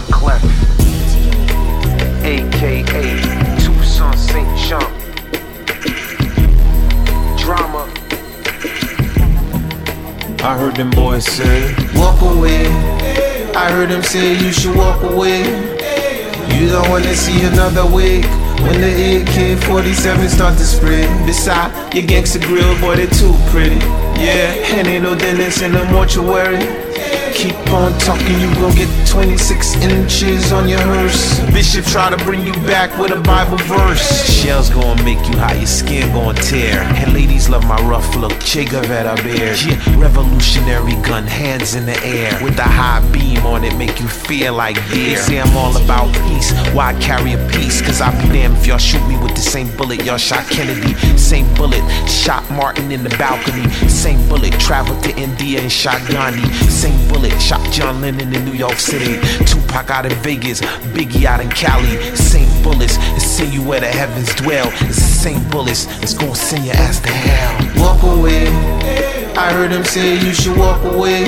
Clef, aka Tucson St. Jean. Drama. I heard them boys say, walk away. I heard them say you should walk away. You don't wanna see another wake when the AK-47 start to spray. Beside your gangster grill, boy, they too pretty. Yeah, and ain't no dentist in the mortuary. Keep on talking, you gon' get 26 inches on your hearse. Bishop try to bring you back with a Bible verse. shells gon' make you hot, your skin gon' tear. And ladies love my rough look, Che Guevara beard. Yeah, revolutionary gun, hands in the air. With a high beam on it, make you feel like deer. They say I'm all about peace, why I carry a piece? Cause I be damned if y'all shoot me with the same bullet y'all shot Kennedy. Same bullet, shot Martin in the balcony. Same bullet, traveled to India and shot Gandhi. Same bullet, shot John Lennon in New York City. Tupac out in Vegas, Biggie out in Cali. Same bullets that send you where the heavens dwell. It's the same bullets that's gonna send your ass to hell. Walk away. I heard them say you should walk away.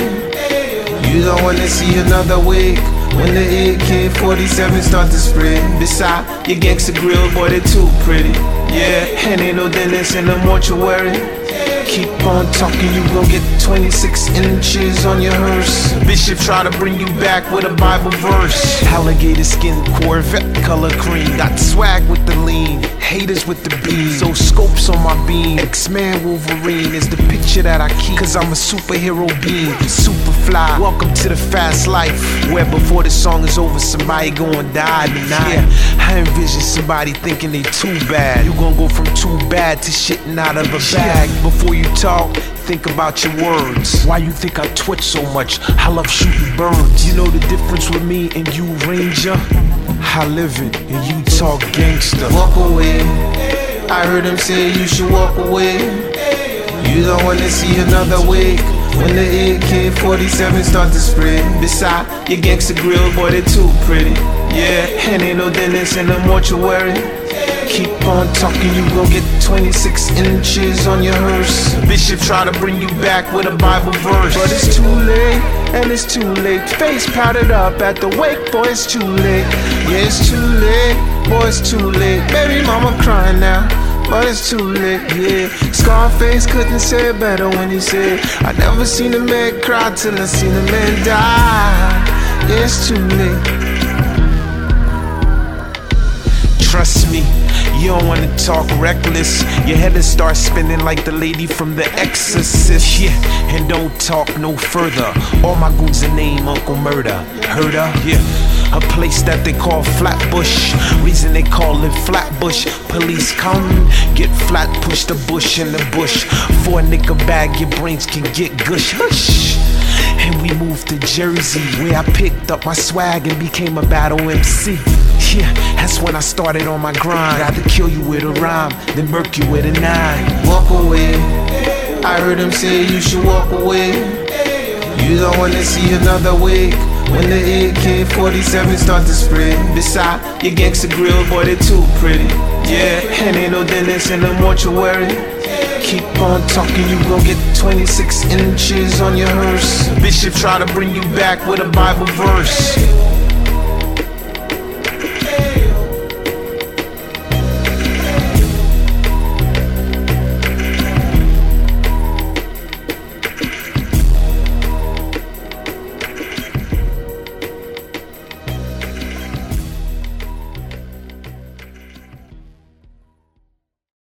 You don't wanna see another wake when the AK-47 start to spray. Beside your gangster grill, boy, they too pretty. Yeah, and ain't no dentist in the mortuary. Keep on talking, you gon' get 26 inches on your hearse. Bishop try to bring you back with a Bible verse. Alligator skin, Corvette color cream. Got swag with the lean, haters with the beam. So scopes on my beam. X-Man Wolverine is the picture that I keep. Cause I'm a superhero being, super fly. Welcome to the fast life, where before the song is over, somebody gon' die tonight. Yeah, I envision somebody thinking they too bad. You gon' go from too bad to shitting out of a bag. Before you talk, think about your words. Why you think I twitch so much? I love shooting birds. You know the difference with me and you, Ranger? I live it and you talk gangster. Walk away. I heard them say you should walk away. You don't wanna see another wake when the AK-47 start to spray. Beside your gangster grill, boy, they too pretty. Yeah, and ain't no dentist in the mortuary. Keep on talking, you gon' get 26 inches on your hearse. Bishop try to bring you back with a Bible verse. But it's too late, and it's too late. Face powdered up at the wake, boy, it's too late. Yeah, it's too late, boy, it's too late. Baby mama crying now, but it's too late, yeah. Scarface couldn't say it better when he said, I never seen a man cry till I seen a man die. Yeah, it's too late. Trust me, you don't wanna talk reckless. Your head will start spinning like the lady from The Exorcist. Yeah, and don't talk no further. All my goons are named Uncle Murder. Heard her? Yeah. A place that they call Flatbush. Reason they call it Flatbush. Police come, get flat, push the bush in the bush. For a nigga bag, your brains can get gush. Hush. And we moved to Jersey, where I picked up my swag and became a battle MC. Yeah, that's when I started on my grind. Rather kill you with a rhyme than murk you with a 9. Walk away. I heard them say you should walk away. You don't wanna see another wake when the AK-47 start to spray. Beside your gangster grill, boy, they too pretty. Yeah, and ain't no dentist in the mortuary. Keep on talking, you gon' get 26 inches on your hearse. Bishop try to bring you back with a Bible verse.